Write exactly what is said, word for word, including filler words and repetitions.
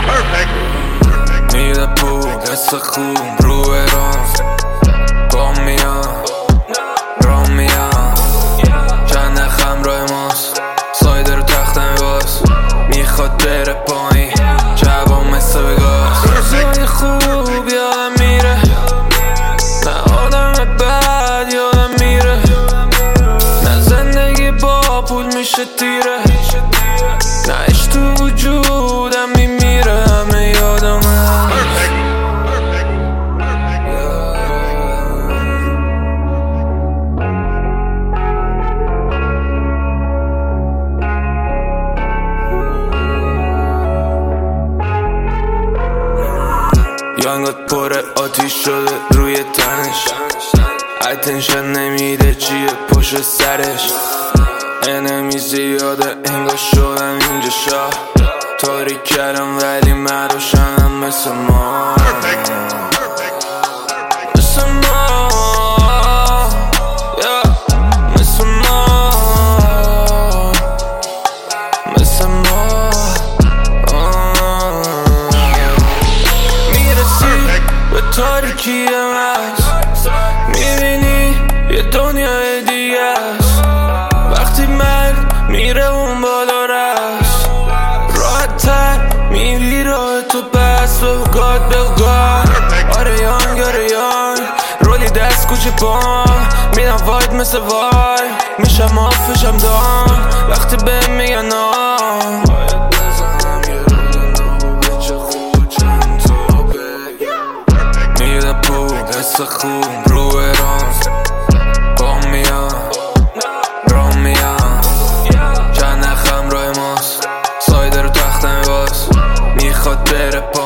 میده پول دست خوب رو برام با میان را میان چند نخم رای ماست سایده رو تخت میباز میخواد بره پایین جواب مثل بگاز روزای خوب یادم میره نه آدم بد یادم میره نه زندگی با پول میشه تیره نه عشق تو وجودم میمیره همه یادم هست یانگات پر آتیش شده روی تنش اتنشن نمیده چیه پشت سرش انمی زیاده انگار شدم اینجا شاه تاریک کردم ولی من روشنم مثل ما مثل ما yeah. مثل ما مثل ما میرسی به تاریکی هست میبینی یه دنیای دیگه است وقتی مرگ میره اون بالا رست راحت تر میری راه تو بس و گاد به گاد آره یانگ آره یانگ رولی دست کوچه بام میدم واید مثل وای میشم آفشم دام وقتی به میگن آم باید بزنم یه رو دلم بچه خوب چند تا بگی میده پول دست خوب رو برام با میان را میان چند نخم رای ماست سایده رو تخت میباز میخواد بره پا